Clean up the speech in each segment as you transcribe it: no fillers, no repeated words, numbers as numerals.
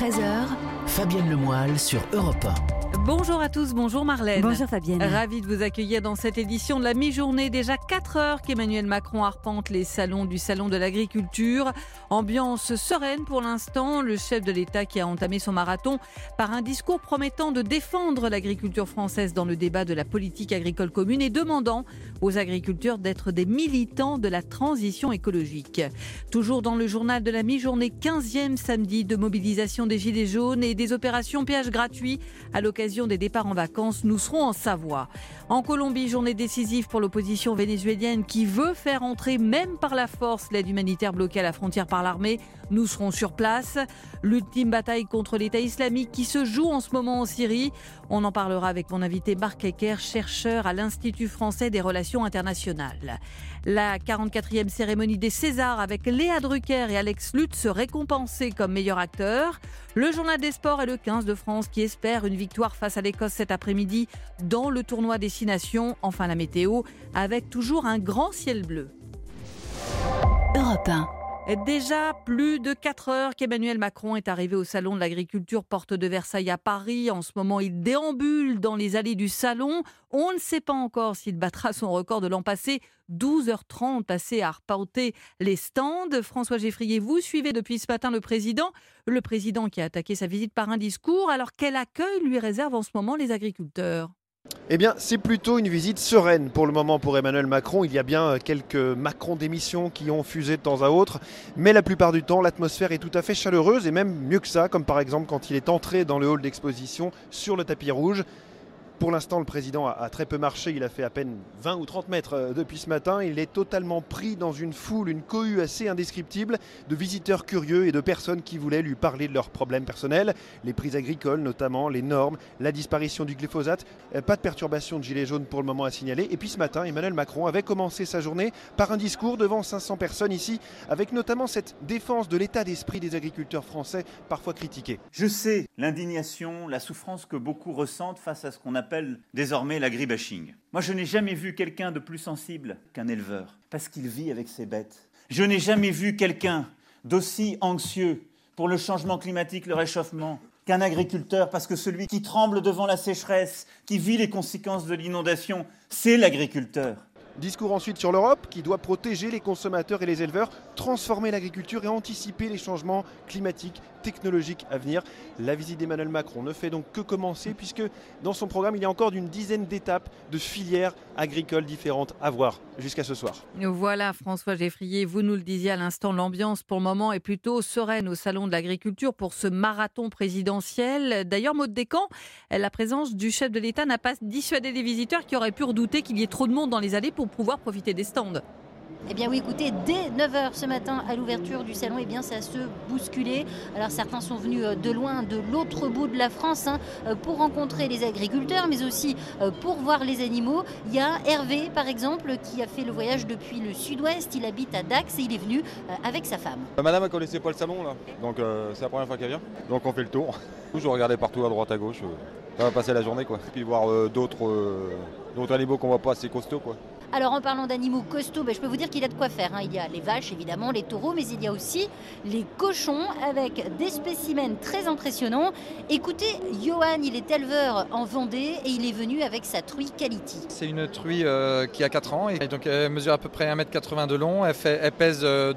13h, Fabienne Lemoyle sur Europe 1. Bonjour à tous, bonjour Marlène. Bonjour Fabienne. Ravie de vous accueillir dans cette édition de la mi-journée. Déjà 4 heures qu'Emmanuel Macron arpente les salons du Salon de l'Agriculture. Ambiance sereine pour l'instant. Le chef de l'État qui a entamé son marathon par un discours promettant de défendre l'agriculture française dans le débat de la politique agricole commune et demandant aux agriculteurs d'être des militants de la transition écologique. Toujours dans le journal de la mi-journée, 15e samedi de mobilisation des Gilets jaunes et des opérations péage gratuit à l'occasion des départs en vacances. Nous serons en Savoie. En Colombie, journée décisive pour l'opposition vénézuélienne qui veut faire entrer même par la force l'aide humanitaire bloquée à la frontière par l'armée. Nous serons sur place. L'ultime bataille contre l'État islamique qui se joue en ce moment en Syrie. On en parlera avec mon invité Marc Ecker, chercheur à l'Institut français des relations internationales. La 44e cérémonie des Césars avec Léa Drucker et Alex Lutz récompensés comme meilleurs acteurs. Le journal des sports et le 15 de France qui espère une victoire face à l'Écosse cet après-midi dans le tournoi Destination. Enfin la météo avec toujours un grand ciel bleu. Europe 1. Déjà plus de 4 heures qu'Emmanuel Macron est arrivé au Salon de l'Agriculture, porte de Versailles à Paris. En ce moment, il déambule dans les allées du Salon. On ne sait pas encore s'il battra son record de l'an passé. 12h30 passé à arpenter les stands. François Geffrier, vous suivez depuis ce matin le président qui a attaqué sa visite par un discours. Alors quel accueil lui réservent en ce moment les agriculteurs ? Eh bien, c'est plutôt une visite sereine pour le moment pour Emmanuel Macron. Il y a bien quelques Macron d'émissions qui ont fusé de temps à autre, mais la plupart du temps, l'atmosphère est tout à fait chaleureuse et même mieux que ça, comme par exemple quand il est entré dans le hall d'exposition sur le tapis rouge. Pour l'instant, le président a très peu marché, il a fait à peine 20 ou 30 mètres depuis ce matin. Il est totalement pris dans une foule, une cohue assez indescriptible de visiteurs curieux et de personnes qui voulaient lui parler de leurs problèmes personnels, les prix agricoles notamment, les normes, la disparition du glyphosate. Pas de perturbation de gilets jaunes pour le moment à signaler. Et puis ce matin, Emmanuel Macron avait commencé sa journée par un discours devant 500 personnes ici, avec notamment cette défense de l'état d'esprit des agriculteurs français, parfois critiqués. Je sais l'indignation, la souffrance que beaucoup ressentent face à ce qu'on appelle désormais l'agribashing. Moi, je n'ai jamais vu quelqu'un de plus sensible qu'un éleveur, parce qu'il vit avec ses bêtes. Je n'ai jamais vu quelqu'un d'aussi anxieux pour le changement climatique, le réchauffement, qu'un agriculteur, parce que celui qui tremble devant la sécheresse, qui vit les conséquences de l'inondation, c'est l'agriculteur. Discours ensuite sur l'Europe qui doit protéger les consommateurs et les éleveurs, transformer l'agriculture et anticiper les changements climatiques, technologiques à venir. La visite d'Emmanuel Macron ne fait donc que commencer puisque dans son programme il y a encore une dizaine d'étapes de filières agricoles différentes à voir jusqu'à ce soir. Voilà François Geffrier, vous nous le disiez à l'instant, l'ambiance pour le moment est plutôt sereine au Salon de l'Agriculture pour ce marathon présidentiel. D'ailleurs, Maud Descamps, la présence du chef de l'État n'a pas dissuadé les visiteurs qui auraient pu redouter qu'il y ait trop de monde dans les allées pour pouvoir profiter des stands. Eh bien oui, écoutez, dès 9h ce matin à l'ouverture du salon, eh bien ça se bousculait. Alors certains sont venus de loin, de l'autre bout de la France, pour rencontrer les agriculteurs, mais aussi pour voir les animaux. Il y a Hervé, par exemple, qui a fait le voyage depuis le sud-ouest. Il habite à Dax et il est venu avec sa femme. Madame, elle connaissait pas le salon, là. Donc c'est la première fois qu'elle vient. Donc on fait le tour. Je regardais partout à droite à gauche. Ça va passer la journée, quoi. Puis voir d'autres animaux qu'on voit pas assez costauds, quoi. Alors en parlant d'animaux costauds, je peux vous dire qu'il y a de quoi faire. Il y a les vaches évidemment, les taureaux, mais il y a aussi les cochons avec des spécimens très impressionnants. Écoutez, Johan, il est éleveur en Vendée et il est venu avec sa truie Quality. C'est une truie qui a 4 ans et donc elle mesure à peu près 1m80 de long, elle pèse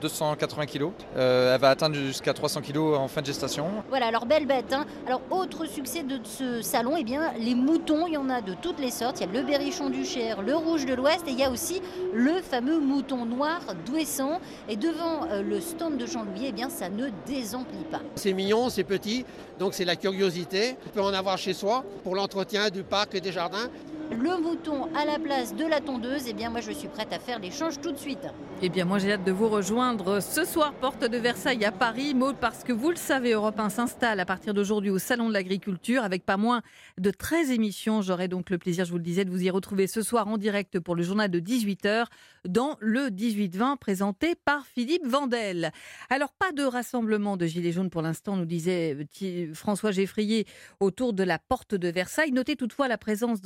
280 kg, elle va atteindre jusqu'à 300 kg en fin de gestation. Voilà, alors belle bête. Alors autre succès de ce salon, eh bien les moutons, il y en a de toutes les sortes. Il y a le berrichon du Cher, le rouge de l'Ouest et il y a aussi le fameux mouton noir d'Ouessant. Et devant le stand de Jean-Louis, eh bien, ça ne désemplit pas. C'est mignon, c'est petit, donc c'est la curiosité. On peut en avoir chez soi pour l'entretien du parc et des jardins. Le mouton à la place de la tondeuse, eh bien moi je suis prête à faire l'échange tout de suite. Eh bien moi j'ai hâte de vous rejoindre ce soir, porte de Versailles à Paris, Maud, parce que vous le savez, Europe 1 s'installe à partir d'aujourd'hui au Salon de l'Agriculture avec pas moins de 13 émissions. J'aurai donc le plaisir, je vous le disais, de vous y retrouver ce soir en direct pour le journal de 18h dans le 18-20 présenté par Philippe Vandel. Alors pas de rassemblement de gilets jaunes pour l'instant, nous disait François Geffrier autour de la porte de Versailles. Notez toutefois la présence dans les allées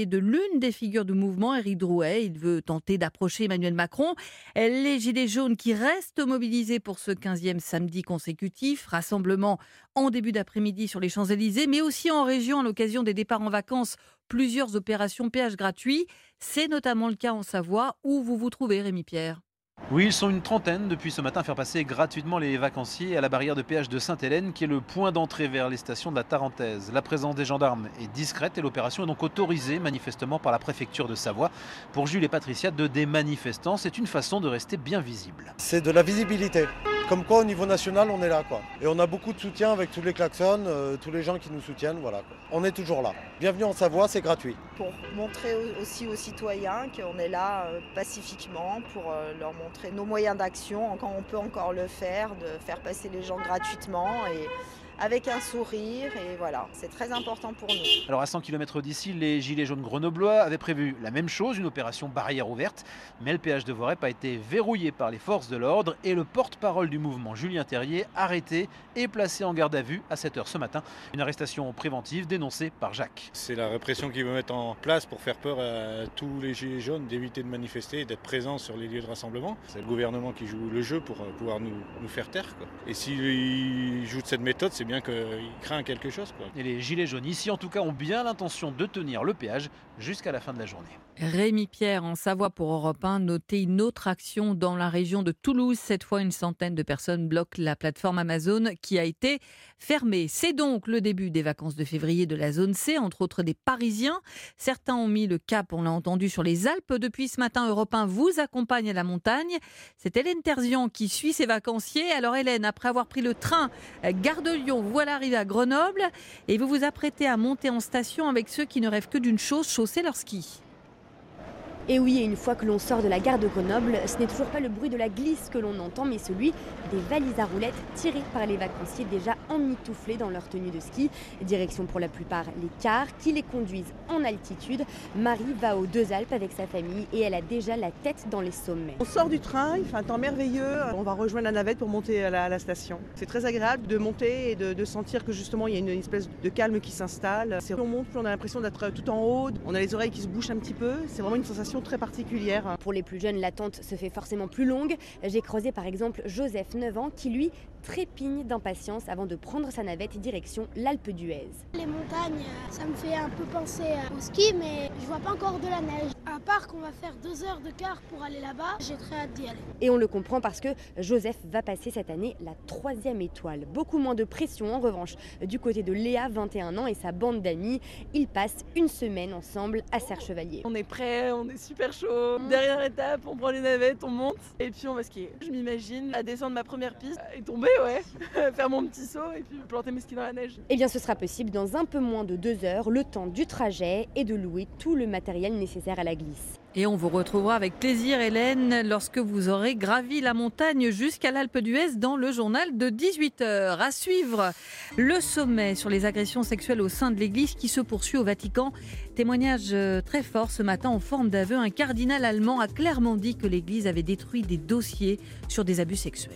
de l'une des figures du mouvement, Éric Drouet. Il veut tenter d'approcher Emmanuel Macron. Les Gilets jaunes qui restent mobilisés pour ce 15e samedi consécutif. Rassemblement en début d'après-midi sur les Champs-Élysées, mais aussi en région à l'occasion des départs en vacances. Plusieurs opérations péage gratuit. C'est notamment le cas en Savoie où vous vous trouvez, Rémi Pierre. Oui, ils sont une trentaine depuis ce matin à faire passer gratuitement les vacanciers à la barrière de péage de Sainte-Hélène qui est le point d'entrée vers les stations de la Tarentaise. La présence des gendarmes est discrète et l'opération est donc autorisée manifestement par la préfecture de Savoie. Pour Jules et Patricia, des manifestants, c'est une façon de rester bien visible. C'est de la visibilité. Comme quoi au niveau national on est là quoi. Et on a beaucoup de soutien avec tous les klaxons, tous les gens qui nous soutiennent, voilà. On est toujours là. Bienvenue en Savoie, c'est gratuit. Pour montrer aussi aux citoyens qu'on est là pacifiquement, pour leur montrer nos moyens d'action, quand on peut encore le faire, de faire passer les gens gratuitement et avec un sourire, et voilà, c'est très important pour nous. Alors à 100 km d'ici, les Gilets jaunes grenoblois avaient prévu la même chose, une opération barrière ouverte, mais le péage de Voreppe a été verrouillé par les forces de l'ordre et le porte-parole du mouvement, Julien Terrier, arrêté et placé en garde à vue à 7h ce matin. Une arrestation préventive dénoncée par Jacques. C'est la répression qu'ils veulent mettre en place pour faire peur à tous les Gilets jaunes d'éviter de manifester et d'être présents sur les lieux de rassemblement. C'est le gouvernement qui joue le jeu pour pouvoir nous faire taire, quoi. Et s'il joue de cette méthode, c'est bien qu'il craint quelque chose, quoi. Et les Gilets jaunes ici, en tout cas, ont bien l'intention de tenir le péage jusqu'à la fin de la journée. Rémi Pierre en Savoie pour Europe 1. Notez une autre action dans la région de Toulouse. Cette fois, une centaine de personnes bloquent la plateforme Amazon qui a été fermée. C'est donc le début des vacances de février de la zone C, entre autres des Parisiens. Certains ont mis le cap, on l'a entendu, sur les Alpes. Depuis ce matin, Europe 1 vous accompagne à la montagne. C'est Hélène Terzian qui suit ses vacanciers. Alors Hélène, après avoir pris le train Gare de Lyon, voilà arrivé à Grenoble et vous vous apprêtez à monter en station avec ceux qui ne rêvent que d'une chose, chausser leur ski. Et oui, et une fois que l'on sort de la gare de Grenoble, ce n'est toujours pas le bruit de la glisse que l'on entend, mais celui des valises à roulettes tirées par les vacanciers déjà emmitouflés dans leur tenue de ski. Direction pour la plupart les cars qui les conduisent en altitude. Marie va aux Deux Alpes avec sa famille et elle a déjà la tête dans les sommets. On sort du train, il fait un temps merveilleux. On va rejoindre la navette pour monter à la station. C'est très agréable de monter et de sentir que justement il y a une espèce de calme qui s'installe. Plus on monte, plus on a l'impression d'être tout en haut. On a les oreilles qui se bouchent un petit peu. C'est vraiment une sensation très particulière. Pour les plus jeunes, l'attente se fait forcément plus longue. J'ai croisé par exemple Joseph, 9 ans, qui lui trépigne d'impatience avant de prendre sa navette direction l'Alpe d'Huez. Les montagnes, ça me fait un peu penser au ski, mais je vois pas encore de la neige. À part qu'on va faire 2 heures de car pour aller là-bas, j'ai très hâte d'y aller. Et on le comprend parce que Joseph va passer cette année la 3e étoile. Beaucoup moins de pression en revanche du côté de Léa, 21 ans, et sa bande d'amis. Ils passent une semaine ensemble à Serre-Chevalier. On est prêts, on est super chaud. Dernière étape, on prend les navettes, on monte et puis on va skier. Je m'imagine à descendre ma première piste et tomber, ouais, faire mon petit saut et puis planter mes skis dans la neige. Eh bien ce sera possible dans un peu moins de 2 heures, le temps du trajet et de louer tout le matériel nécessaire à la glisse. Et on vous retrouvera avec plaisir, Hélène, lorsque vous aurez gravi la montagne jusqu'à l'Alpe d'Huez dans le journal de 18h. À suivre, le sommet sur les agressions sexuelles au sein de l'Église qui se poursuit au Vatican. Témoignage très fort ce matin en forme d'aveu. Un cardinal allemand a clairement dit que l'Église avait détruit des dossiers sur des abus sexuels.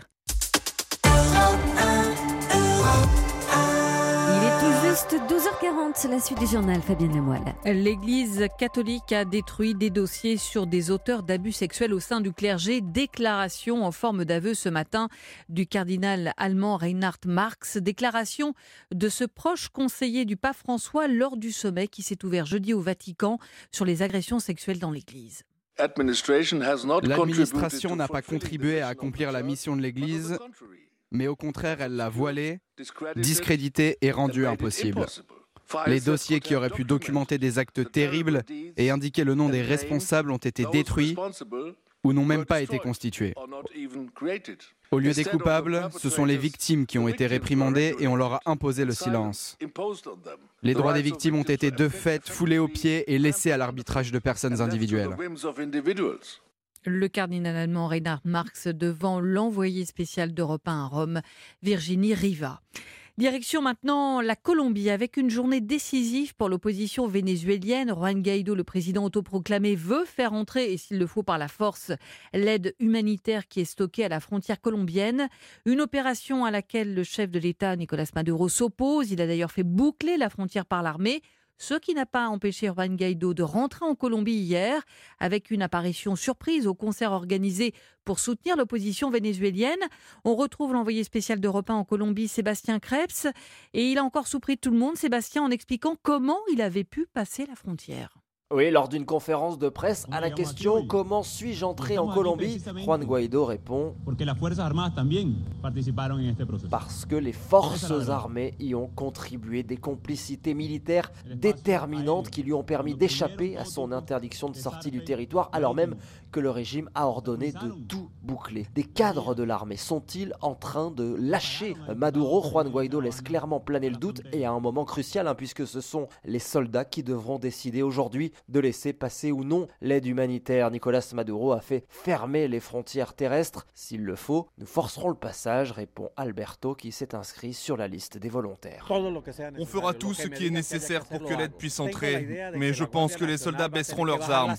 Il est tout juste 12h40, la suite du journal, Fabienne Lemoyle. L'Église catholique a détruit des dossiers sur des auteurs d'abus sexuels au sein du clergé. Déclaration en forme d'aveu ce matin du cardinal allemand Reinhard Marx. Déclaration de ce proche conseiller du pape François lors du sommet qui s'est ouvert jeudi au Vatican sur les agressions sexuelles dans l'Église. L'administration n'a pas contribué à accomplir la mission de l'Église, mais au contraire, elle l'a voilée, discréditée et rendue impossible. Les dossiers qui auraient pu documenter des actes terribles et indiquer le nom des responsables ont été détruits ou n'ont même pas été constitués. Au lieu des coupables, ce sont les victimes qui ont été réprimandées et on leur a imposé le silence. Les droits des victimes ont été de fait foulés aux pieds et laissés à l'arbitrage de personnes individuelles. Le cardinal allemand Reinhard Marx devant l'envoyé spécial d'Europe 1 à Rome, Virginie Riva. Direction maintenant la Colombie avec une journée décisive pour l'opposition vénézuélienne. Juan Guaidó, le président autoproclamé, veut faire entrer, et s'il le faut par la force, l'aide humanitaire qui est stockée à la frontière colombienne. Une opération à laquelle le chef de l'État, Nicolás Maduro, s'oppose. Il a d'ailleurs fait boucler la frontière par l'armée. ce qui n'a pas empêché Juan Guaidó de rentrer en Colombie hier avec une apparition surprise au concert organisé pour soutenir l'opposition vénézuélienne. On retrouve l'envoyé spécial d'Europe 1 en Colombie, Sébastien Krebs, et il a encore surpris tout le monde, Sébastien, en expliquant comment il avait pu passer la frontière. Oui, lors d'une conférence de presse, à la question « Comment suis-je entré en Colombie ?», Juan Guaidó répond « Parce que les forces armées y ont contribué, des complicités militaires déterminantes qui lui ont permis d'échapper à son interdiction de sortie du territoire, alors même que le régime a ordonné de tout boucler. Des cadres de l'armée sont-ils en train de lâcher Maduro ? Juan Guaidó laisse clairement planer le doute et à un moment crucial, puisque ce sont les soldats qui devront décider aujourd'hui de laisser passer ou non l'aide humanitaire. Nicolás Maduro a fait fermer les frontières terrestres. S'il le faut, nous forcerons le passage, répond Alberto qui s'est inscrit sur la liste des volontaires. On fera tout ce qui est nécessaire pour que l'aide puisse entrer, mais je pense que les soldats baisseront leurs armes.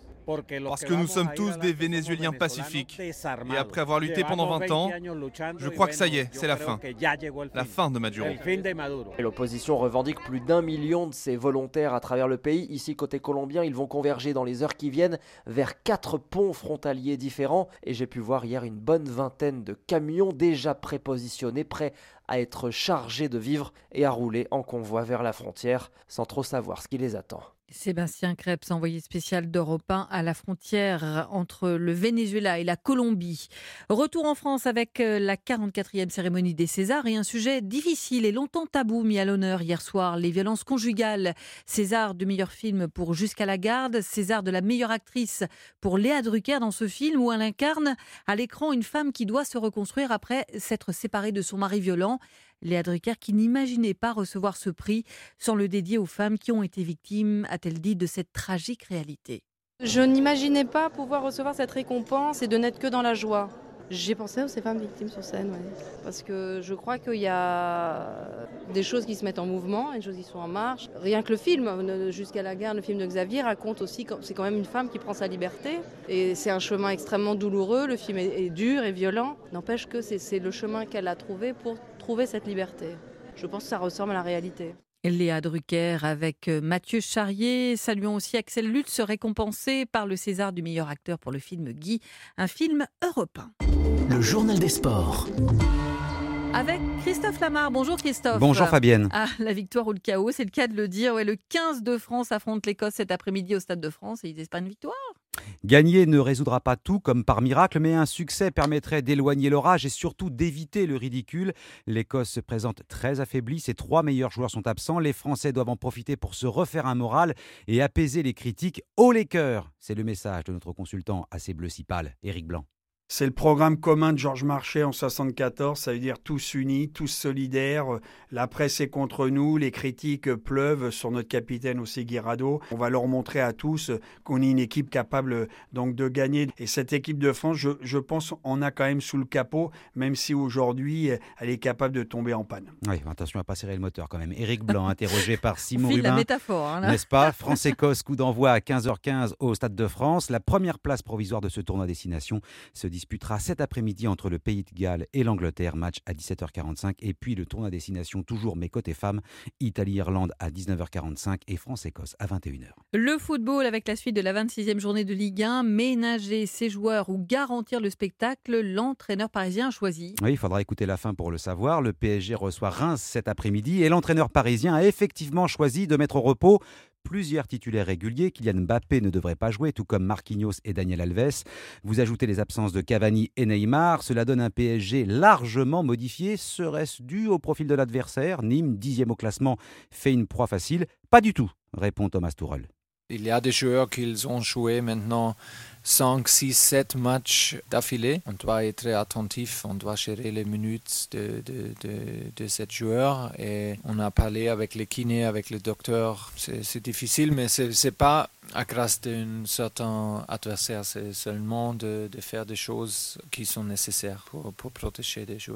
Parce que nous sommes tous des Vénézuéliens pacifiques. Et après avoir lutté pendant 20 ans, je crois que ça y est, c'est la fin. La fin de Maduro. Et l'opposition revendique plus d'1 million de ces volontaires à travers le pays. Ici, côté colombien, ils vont converger dans les heures qui viennent vers 4 ponts frontaliers différents. Et j'ai pu voir hier une bonne vingtaine de camions déjà prépositionnés, prêts à être chargés de vivres et à rouler en convoi vers la frontière, sans trop savoir ce qui les attend. Sébastien Krebs, envoyé spécial d'Europe 1 à la frontière entre le Venezuela et la Colombie. Retour en France avec la 44e cérémonie des Césars et un sujet difficile et longtemps tabou mis à l'honneur hier soir, les violences conjugales. César du meilleur film pour Jusqu'à la garde, César de la meilleure actrice pour Léa Drucker dans ce film où elle incarne à l'écran une femme qui doit se reconstruire après s'être séparée de son mari violent. Léa Drucker qui n'imaginait pas recevoir ce prix sans le dédier aux femmes qui ont été victimes, a-t-elle dit, de cette tragique réalité. Je n'imaginais pas pouvoir recevoir cette récompense et de n'être que dans la joie. J'ai pensé à ces femmes victimes sur scène, ouais. Parce que je crois qu'il y a des choses qui se mettent en mouvement, des choses qui sont en marche. Rien que le film, Jusqu'à la garde, le film de Xavier, raconte aussi que c'est quand même une femme qui prend sa liberté. Et c'est un chemin extrêmement douloureux, le film est dur et violent. N'empêche que c'est le chemin qu'elle a trouvé pour trouver cette liberté. Je pense que ça ressemble à la réalité. Léa Drucker avec Mathieu Charrier. Saluons aussi Axel Lutz, récompensé par le César du meilleur acteur pour le film Guy, un film européen. Le journal des sports. Avec Christophe Lamar. Bonjour Christophe. Bonjour Fabienne. Ah, la victoire ou le chaos, c'est le cas de le dire. Ouais, le 15 de France affronte l'Écosse cet après-midi au Stade de France et ils espèrent une victoire. Gagner ne résoudra pas tout comme par miracle, mais un succès permettrait d'éloigner l'orage et surtout d'éviter le ridicule. L'Écosse se présente très affaiblie, ses 3 meilleurs joueurs sont absents. Les Français doivent en profiter pour se refaire un moral et apaiser les critiques. Haut les cœurs, c'est le message de notre consultant assez bleu si pâle, Éric Blanc. C'est le programme commun de Georges Marchais en 1974, ça veut dire tous unis, tous solidaires. La presse est contre nous, les critiques pleuvent sur notre capitaine aussi Guirado. On va leur montrer à tous qu'on est une équipe capable donc de gagner. Et cette équipe de France, je pense, on a quand même sous le capot, même si aujourd'hui elle est capable de tomber en panne. Oui, attention à pas serrer le moteur quand même. Éric Blanc, interrogé par Simon Rubin. La métaphore, hein, là. N'est-ce pas ? France-Écosse, coup d'envoi à 15h15 au Stade de France. La première place provisoire de ce tournoi destination se disputera cet après-midi entre le Pays de Galles et l'Angleterre, match à 17h45. Et puis le tournoi destination toujours mais côté femmes, Italie-Irlande à 19h45 et France-Écosse à 21h. Le football avec la suite de la 26e journée de Ligue 1, ménager ses joueurs ou garantir le spectacle, l'entraîneur parisien a choisi. Oui, il faudra écouter la fin pour le savoir. Le PSG reçoit Reims cet après-midi et l'entraîneur parisien a effectivement choisi de mettre au repos plusieurs titulaires réguliers. Kylian Mbappé ne devrait pas jouer, tout comme Marquinhos et Daniel Alves. Vous ajoutez les absences de Cavani et Neymar. Cela donne un PSG largement modifié. Serait-ce dû au profil de l'adversaire ? Nîmes, 10e au classement, fait une proie facile ? Pas du tout, répond Thomas Tuchel. Il y a des joueurs qui ont joué maintenant 5, 6, 7 matchs d'affilée. On doit être attentif, on doit gérer les minutes de ces joueurs. Et on a parlé avec les kinés, avec le docteur. C'est difficile, mais ce n'est pas à grâce d'un certain adversaire. C'est seulement de faire des choses qui sont nécessaires pour protéger les joueurs.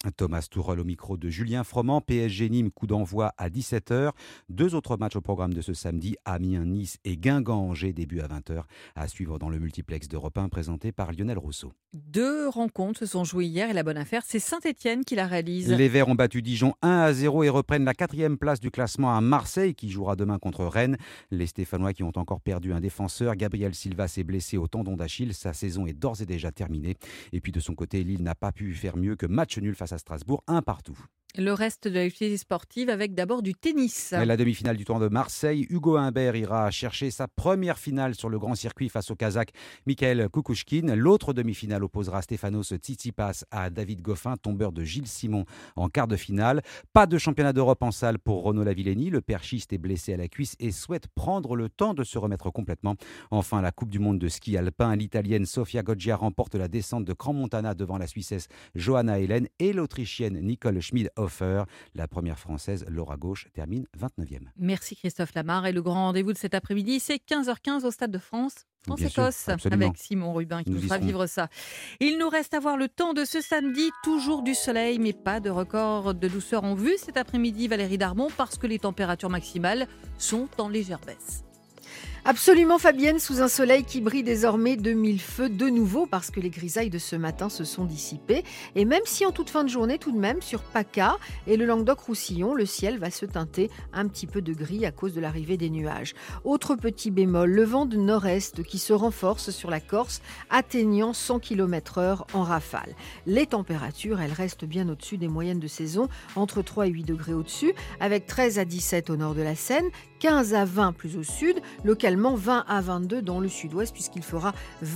Thomas Tuchel au micro de Julien Froment. PSG Nîmes, coup d'envoi à 17h. 2 autres matchs au programme de ce samedi, Amiens, Nice et Guingamp-Angers, début à 20h. À suivre dans le multiplex d'Europe 1 présenté par Lionel Rousseau. 2 rencontres se sont jouées hier et la bonne affaire, c'est Saint-Etienne qui la réalise. Les Verts ont battu Dijon 1-0 et reprennent la 4e place du classement à Marseille qui jouera demain contre Rennes. Les Stéphanois qui ont encore perdu un défenseur, Gabriel Silva s'est blessé au tendon d'Achille. Sa saison est d'ores et déjà terminée. Et puis de son côté, Lille n'a pas pu faire mieux que match nul face à Strasbourg, 1-1. Le reste de l'activité sportive avec d'abord du tennis. La demi-finale du Tour de Marseille, Hugo Humbert ira chercher sa première finale sur le grand circuit face au Kazakh Mikhail Kukushkin. L'autre demi-finale opposera Stefanos Tsitsipas à David Goffin, tombeur de Gilles Simon en quart de finale. Pas de championnat d'Europe en salle pour Renaud Lavillenie. Le perchiste est blessé à la cuisse et souhaite prendre le temps de se remettre complètement. Enfin, la Coupe du monde de ski alpin, l'Italienne Sofia Goggia remporte la descente de Grand Montana devant la Suissesse Johanna Helen et l'Autrichienne Nicole Schmid-Hofer. La première française, Laura Gauche, termine 29e. Merci Christophe Lamarre. Et le grand rendez-vous de cet après-midi, c'est 15h15 au Stade de France. France-Écosse, avec Simon Rubin qui nous fera vivre ça. Il nous reste à voir le temps de ce samedi. Toujours du soleil, mais pas de record de douceur en vue cet après-midi, Valérie Darmon, parce que les températures maximales sont en légère baisse. Absolument Fabienne, sous un soleil qui brille désormais de mille feux de nouveau parce que les grisailles de ce matin se sont dissipées. Et même si en toute fin de journée, tout de même, sur PACA et le Languedoc-Roussillon, le ciel va se teinter un petit peu de gris à cause de l'arrivée des nuages. Autre petit bémol, le vent de nord-est qui se renforce sur la Corse, atteignant 100 km/h en rafale. Les températures, elles restent bien au-dessus des moyennes de saison, entre 3 et 8 degrés au-dessus, avec 13 à 17 au nord de la Seine, 15 à 20 plus au sud, localement 20 à 22 dans le sud-ouest puisqu'il fera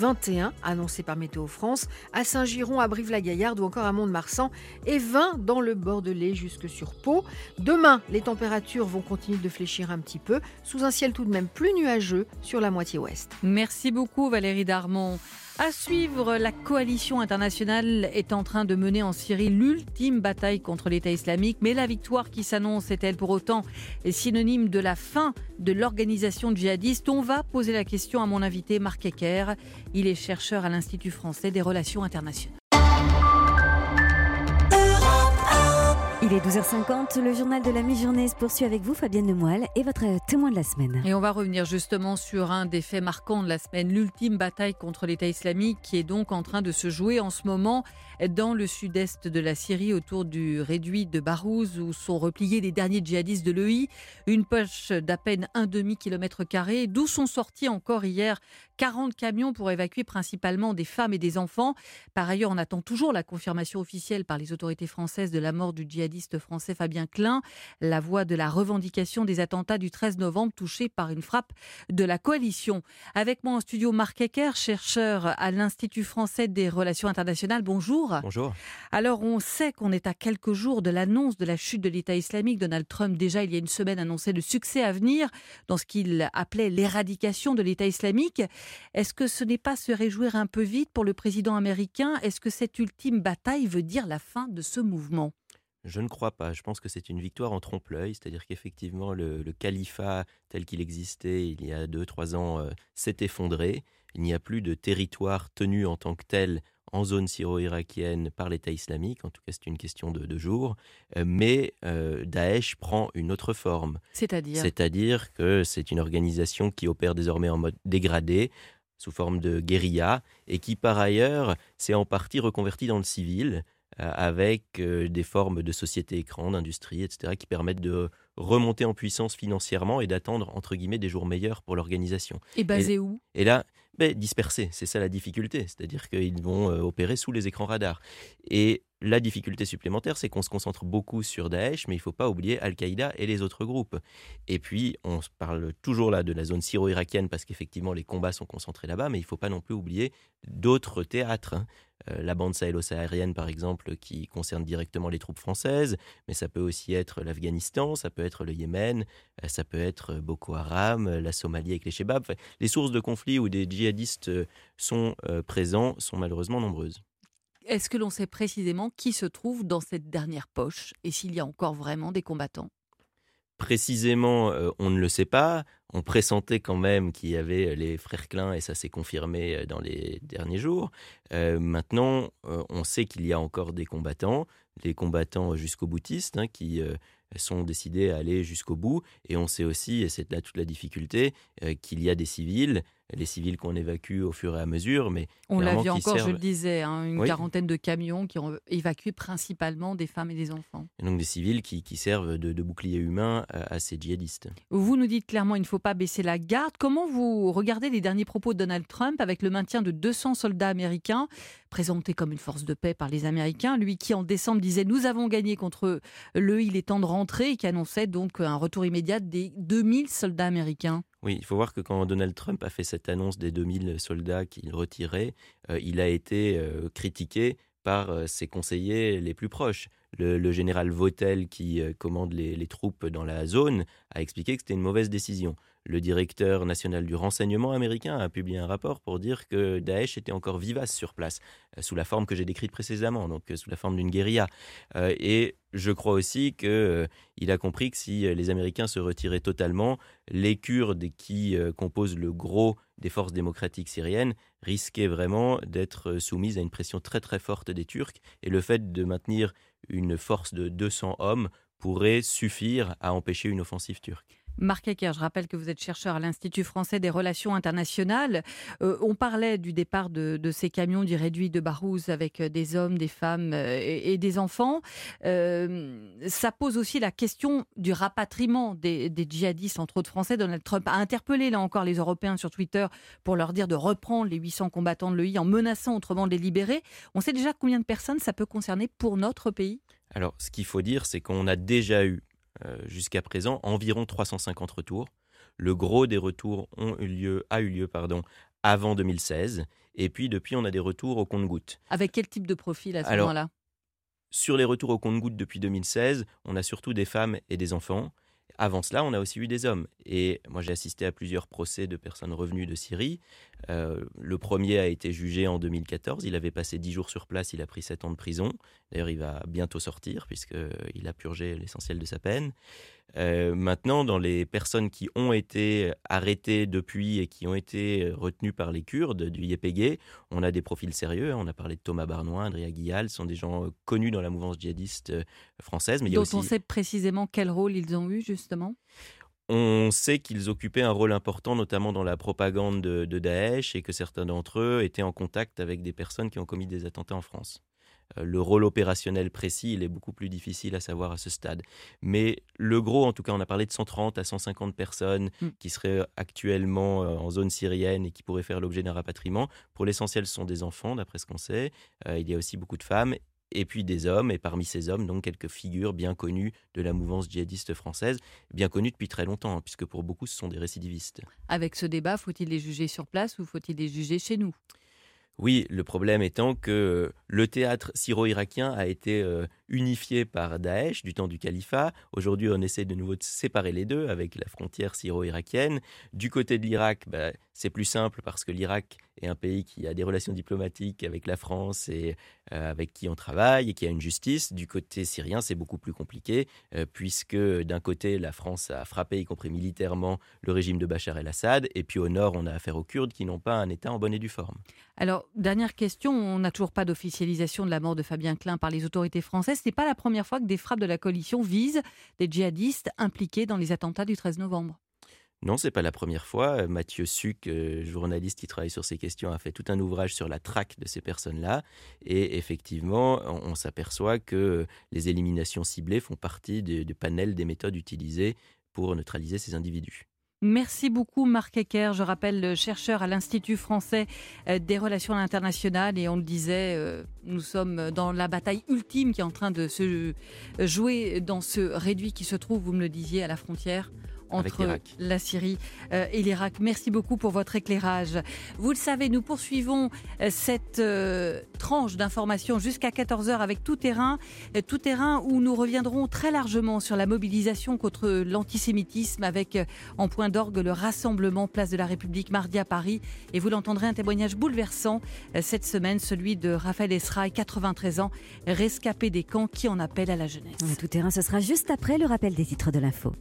21 annoncé par Météo France, à Saint-Giron, à Brive-la-Gaillarde ou encore à Mont-de-Marsan et 20 dans le Bordelais jusque sur Pau. Demain, les températures vont continuer de fléchir un petit peu sous un ciel tout de même plus nuageux sur la moitié ouest. Merci beaucoup Valérie Darmon. À suivre, la coalition internationale est en train de mener en Syrie l'ultime bataille contre l'État islamique. Mais la victoire qui s'annonce est-elle pour autant synonyme de la fin de l'organisation djihadiste? On va poser la question à mon invité Marc Ecker. Il est chercheur à l'Institut français des relations internationales. Il est 12h50, le journal de la mi-journée se poursuit avec vous, Fabienne Lemoyle, et votre témoin de la semaine. Et on va revenir justement sur un des faits marquants de la semaine, l'ultime bataille contre l'État islamique qui est donc en train de se jouer en ce moment dans le sud-est de la Syrie, autour du réduit de Barouz, où sont repliés les derniers djihadistes de l'EI, une poche d'à peine un demi-kilomètre carré, d'où sont sortis encore hier 40 camions pour évacuer principalement des femmes et des enfants. Par ailleurs, on attend toujours la confirmation officielle par les autorités françaises de la mort du djihadiste français Fabien Klein, la voix de la revendication des attentats du 13 novembre touchés par une frappe de la coalition. Avec moi en studio, Marc Ecker, chercheur à l'Institut français des relations internationales. Bonjour. Bonjour. Alors, on sait qu'on est à quelques jours de l'annonce de la chute de l'État islamique. Donald Trump, déjà il y a une semaine, annonçait le succès à venir dans ce qu'il appelait l'éradication de l'État islamique. Est-ce que ce n'est pas se réjouir un peu vite pour le président américain? Est-ce que cette ultime bataille veut dire la fin de ce mouvement? Je ne crois pas. Je pense que c'est une victoire en trompe-l'œil, c'est-à-dire qu'effectivement, le califat tel qu'il existait il y a 2-3 ans s'est effondré. Il n'y a plus de territoire tenu en tant que tel en zone syro-irakienne par l'État islamique. En tout cas, c'est une question de jours. Mais Daesh prend une autre forme. C'est-à-dire que c'est une organisation qui opère désormais en mode dégradé, sous forme de guérilla, et qui, par ailleurs, s'est en partie reconvertie dans le civil, avec des formes de société-écran, d'industrie, etc., qui permettent de remonter en puissance financièrement et d'attendre, entre guillemets, des jours meilleurs pour l'organisation. Et basé où ? Et là, dispersés, c'est ça la difficulté, c'est-à-dire qu'ils vont opérer sous les écrans radars. Et la difficulté supplémentaire, c'est qu'on se concentre beaucoup sur Daesh, mais il ne faut pas oublier Al-Qaïda et les autres groupes. Et puis, on se parle toujours là de la zone syro-irakienne, parce qu'effectivement, les combats sont concentrés là-bas, mais il ne faut pas non plus oublier d'autres théâtres. La bande sahélo-saharienne, par exemple, qui concerne directement les troupes françaises, mais ça peut aussi être l'Afghanistan, ça peut être le Yémen, ça peut être Boko Haram, la Somalie avec les Shebabs. Enfin, les sources de conflits où des djihadistes sont présents sont malheureusement nombreuses. Est-ce que l'on sait précisément qui se trouve dans cette dernière poche et s'il y a encore vraiment des combattants ? Précisément, on ne le sait pas. On pressentait quand même qu'il y avait les frères Klein et ça s'est confirmé dans les derniers jours. Maintenant, on sait qu'il y a encore des combattants, les combattants jusqu'au boutistes, qui sont décidés à aller jusqu'au bout. Et on sait aussi, et c'est là toute la difficulté, qu'il y a des civils, les civils qu'on évacue au fur et à mesure. Mais on l'a vu encore, servent... je le disais, une quarantaine de camions qui ont évacué principalement des femmes et des enfants. Et donc des civils qui servent de bouclier humain à ces djihadistes. Vous nous dites clairement qu'il ne faut pas baisser la garde. Comment vous regardez les derniers propos de Donald Trump avec le maintien de 200 soldats américains, présentés comme une force de paix par les Américains, lui qui en décembre disait « Nous avons gagné contre eux, il est temps de rentrer » et qui annonçait donc un retour immédiat des 2000 soldats américains. Oui, il faut voir que quand Donald Trump a fait cette annonce des 2000 soldats qu'il retirait, il a été critiqué par ses conseillers les plus proches. Le général Vautel, qui commande les troupes dans la zone, a expliqué que c'était une mauvaise décision. Le directeur national du renseignement américain a publié un rapport pour dire que Daesh était encore vivace sur place, sous la forme que j'ai décrite précédemment, donc sous la forme d'une guérilla. Et je crois aussi qu'il a compris que si les Américains se retiraient totalement, les Kurdes qui composent le gros des forces démocratiques syriennes risquaient vraiment d'être soumises à une pression très très forte des Turcs. Et le fait de maintenir une force de 200 hommes pourrait suffire à empêcher une offensive turque. Marc Hecker, je rappelle que vous êtes chercheur à l'Institut français des relations internationales. On parlait du départ de ces camions dits réduits de Barouz avec des hommes, des femmes et des enfants. Ça pose aussi la question du rapatriement des djihadistes, entre autres français. Donald Trump a interpellé là encore les Européens sur Twitter pour leur dire de reprendre les 800 combattants de l'EI en menaçant autrement de les libérer. On sait déjà combien de personnes ça peut concerner pour notre pays ? Alors, ce qu'il faut dire, c'est qu'on a déjà eu jusqu'à présent environ 350 retours. Le gros des retours a eu lieu avant 2016. Et puis depuis, on a des retours au compte-gouttes. Avec quel type de profil à ce moment-là ? Sur les retours au compte-gouttes depuis 2016, on a surtout des femmes et des enfants. Avant cela, on a aussi eu des hommes. Et moi, j'ai assisté à plusieurs procès de personnes revenues de Syrie. Le premier a été jugé en 2014. Il avait passé 10 jours sur place. Il a pris 7 ans de prison. D'ailleurs, il va bientôt sortir puisqu'il a purgé l'essentiel de sa peine. Maintenant, dans les personnes qui ont été arrêtées depuis et qui ont été retenues par les Kurdes du YPG, on a des profils sérieux. On a parlé de Thomas Barnois, Andrea Guillal. Ce sont des gens connus dans la mouvance djihadiste française. Mais on sait précisément quel rôle ils ont eu, justement ? On sait qu'ils occupaient un rôle important, notamment dans la propagande de Daesh, et que certains d'entre eux étaient en contact avec des personnes qui ont commis des attentats en France. Le rôle opérationnel précis, il est beaucoup plus difficile à savoir à ce stade. Mais le gros, en tout cas, on a parlé de 130 à 150 personnes qui seraient actuellement en zone syrienne et qui pourraient faire l'objet d'un rapatriement. Pour l'essentiel, ce sont des enfants, d'après ce qu'on sait. Il y a aussi beaucoup de femmes. Et puis des hommes, et parmi ces hommes, donc quelques figures bien connues de la mouvance djihadiste française, bien connues depuis très longtemps, puisque pour beaucoup, ce sont des récidivistes. Avec ce débat, faut-il les juger sur place ou faut-il les juger chez nous ? Oui, le problème étant que le théâtre syro-irakien a été unifié par Daesh du temps du califat. Aujourd'hui, on essaie de nouveau de séparer les deux avec la frontière syro-irakienne. Du côté de l'Irak, c'est plus simple parce que l'Irak est un pays qui a des relations diplomatiques avec la France et avec qui on travaille et qui a une justice. Du côté syrien, c'est beaucoup plus compliqué puisque d'un côté, la France a frappé, y compris militairement, le régime de Bachar el-Assad et puis au nord, on a affaire aux Kurdes qui n'ont pas un État en bonne et due forme. Alors, dernière question, on n'a toujours pas d'officialisation de la mort de Fabien Klein par les autorités françaises. Ce n'est pas la première fois que des frappes de la coalition visent des djihadistes impliqués dans les attentats du 13 novembre. Non, ce n'est pas la première fois. Mathieu Suc, journaliste qui travaille sur ces questions, a fait tout un ouvrage sur la traque de ces personnes-là. Et effectivement, on s'aperçoit que les éliminations ciblées font partie du panel des méthodes utilisées pour neutraliser ces individus. Merci beaucoup Marc Hecker, je rappelle chercheur à l'Institut français des relations internationales et on le disait, nous sommes dans la bataille ultime qui est en train de se jouer dans ce réduit qui se trouve, vous me le disiez, à la frontière entre la Syrie et l'Irak. Merci beaucoup pour votre éclairage. Vous le savez, nous poursuivons cette tranche d'information jusqu'à 14h avec Tout Terrain où nous reviendrons très largement sur la mobilisation contre l'antisémitisme avec en point d'orgue le rassemblement Place de la République mardi à Paris. Et vous l'entendrez, un témoignage bouleversant cette semaine, celui de Raphaël Esraï, 93 ans, rescapé des camps qui en appelle à la jeunesse. Tout Terrain, ce sera juste après le rappel des titres de l'info.